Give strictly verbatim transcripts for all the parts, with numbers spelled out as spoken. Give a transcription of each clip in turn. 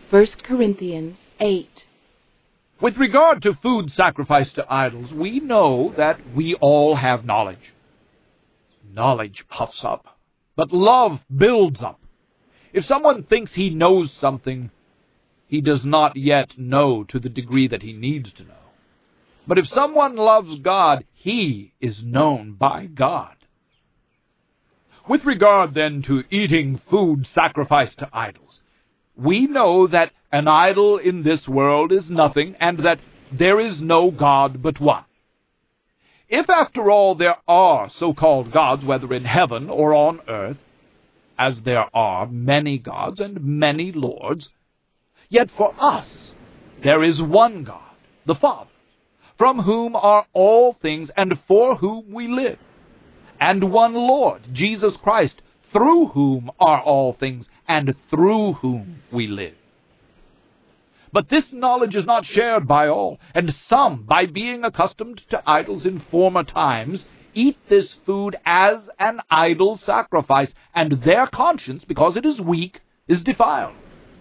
First Corinthians eight. With regard to food sacrificed to idols, we know that we all have knowledge. Knowledge puffs up, but love builds up. If someone thinks he knows something, he does not yet know to the degree that he needs to know. But if someone loves God, he is known by God. With regard, then, to eating food sacrificed to idols, we know that an idol in this world is nothing, and that there is no God but one. If, after all, there are so-called gods, whether in heaven or on earth, as there are many gods and many lords, yet for us there is one God, the Father, from whom are all things and for whom we live, and one Lord, Jesus Christ, through whom are all things and through whom we live. But this knowledge is not shared by all, and some, by being accustomed to idols in former times, eat this food as an idol sacrifice, and their conscience, because it is weak, is defiled.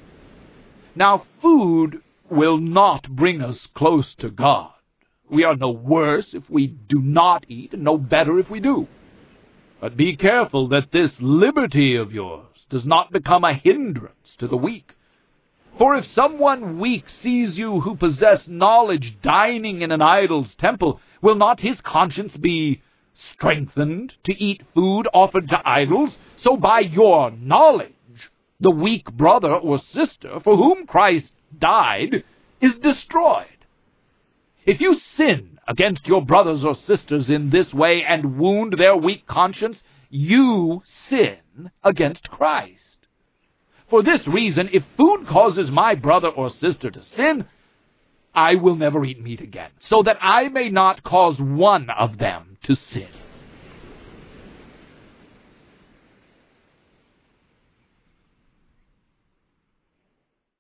Now, food will not bring us close to God. We are no worse if we do not eat, and no better if we do. But be careful that this liberty of yours does not become a hindrance to the weak. For if someone weak sees you who possess knowledge dining in an idol's temple, will not his conscience be strengthened to eat food offered to idols? So by your knowledge, the weak brother or sister for whom Christ died is destroyed. If you sin against your brothers or sisters in this way and wound their weak conscience, you sin against Christ. For this reason, if food causes my brother or sister to sin, I will never eat meat again, so that I may not cause one of them to sin.